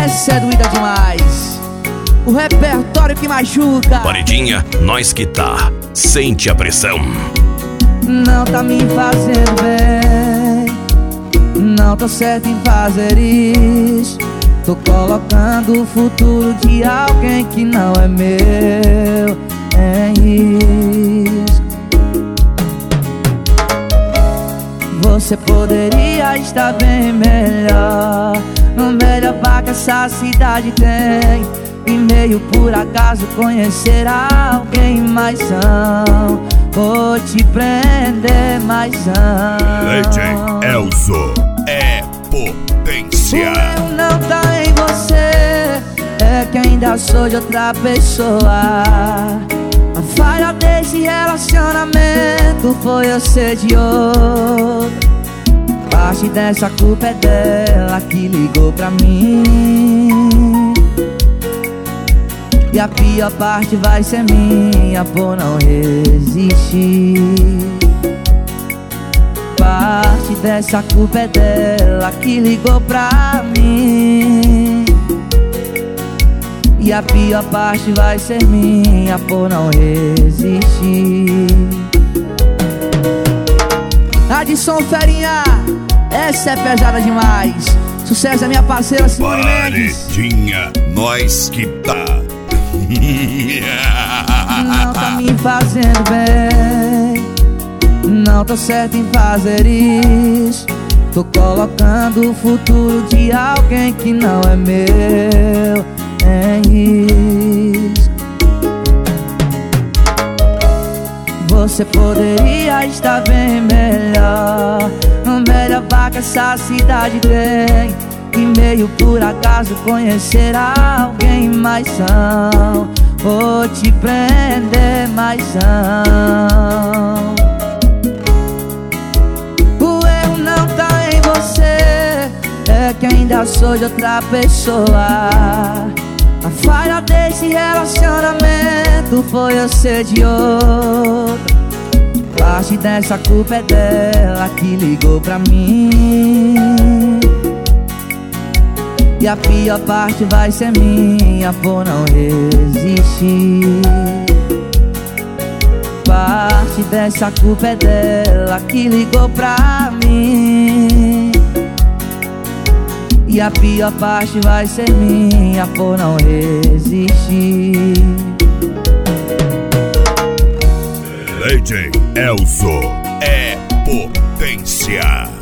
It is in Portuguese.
Essa é doída demais. O repertório que machuca. Paredinha, nós que tá. Sente a pressão. Não tá me fazendo bem. Não tô certo em fazer isso. Tô colocando o futuro de alguém que não é meu em risco. Você poderia estar bem melhor, no melhor bar que essa cidade tem. E meio por acaso conhecer alguém mais são. Vou te prender mais DJ Elzo é potência. O erro não tá em você, é que ainda sou de outra pessoa. A falha desse relacionamento foi eu ser de outro. Parte dessa culpa é dela que ligou pra mim. E a pior parte vai ser minha por não resistir. Parte dessa culpa é dela que ligou pra mim. E a pior parte vai ser minha por não resistir. Adson Ferinha, essa é pesada demais. Sucesso da minha parceira Simone Mendes. Paredinha, nós que tá. Não tá me fazendo bem. Não tô certo em fazer isso. Tô colocando o futuro de alguém que não é meu em risco. Você poderia estar bem melhor, no melhor bar que essa cidade tem. E meio por acaso conhecer alguém mais são. Vou te prender mais são. O erro não tá em você, é que ainda sou de outra pessoa. A falha desse relacionamento foi eu ser de outro. Parte dessa culpa é dela que ligou pra mim. E a pior parte vai ser minha por não resistir. Parte dessa culpa é dela que ligou pra mim. E a pior parte vai ser minha por não resistir. DJ Elzo é potência.